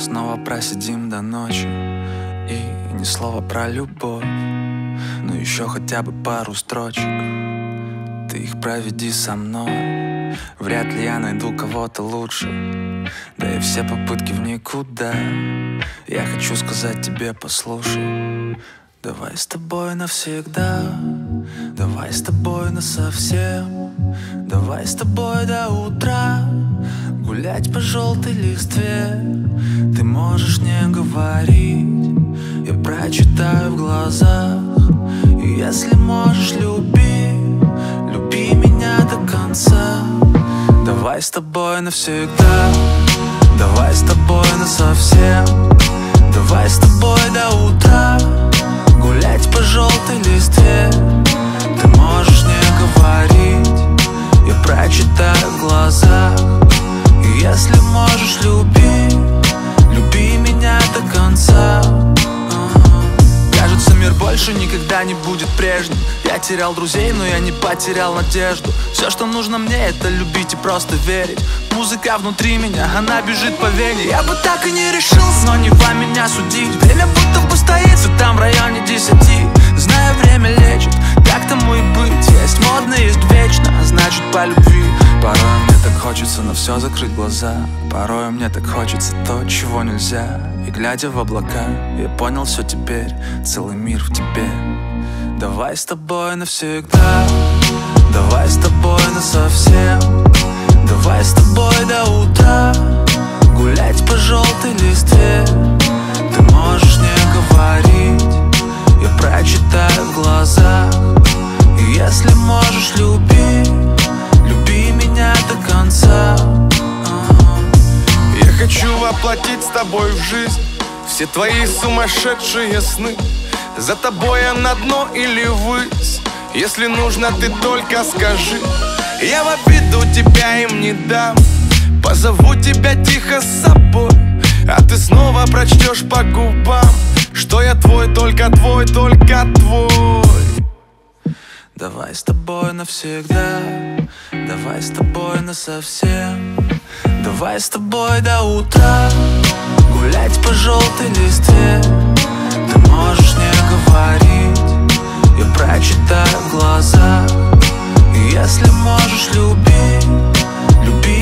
снова просидим до ночи, и ни слова про любовь, но еще хотя бы пару строчек. Ты их проведи со мной, вряд ли я найду кого-то лучше, да и все попытки в никуда. Я хочу сказать тебе, послушай, давай с тобой навсегда, давай с тобой насовсем, давай с тобой до утра гулять по желтой листве. Ты можешь не говорить, я прочитаю в глазах. И если можешь, люби, люби меня до конца. Давай с тобой навсегда, давай с тобой насовсем, давай с тобой до утра гулять по желтой листве. Ты можешь не говорить, я прочитаю в глазах. И если можешь, люби, люби меня до конца. Кажется, мир больше никогда не будет прежним. Я терял друзей, но я не потерял надежду. Все, что нужно мне, это любить и просто верить. Музыка внутри меня, она бежит по вене. Я бы так и не решился, но не вам меня судить. Время будто бы стоит все там в районе 10. Знаю, время лечит, так тому и быть. Есть модно, есть вечно, а значит по любви. Порой мне так хочется на все закрыть глаза. Порой мне так хочется то, чего нельзя. И глядя в облака, я понял все теперь, целый мир в тебе. Давай с тобой навсегда, давай с тобой насовсем, давай с тобой до утра гулять по желтой листве. Ты можешь не говорить, я прочитаю в глазах. И если можешь, люби, люби меня до конца. Я хочу воплотить с тобой в жизнь все твои сумасшедшие сны. За тобой я на дно или ввысь, если нужно, ты только скажи. Я в обиду тебя им не дам, позову тебя тихо с собой, а ты снова прочтешь по губам, что я твой, только твой, только твой. Давай с тобой навсегда, давай с тобой насовсем, давай с тобой до утра гулять по желтой листве. Ты можешь не говорить, я прочитаю в глазах. И если можешь, люби, люби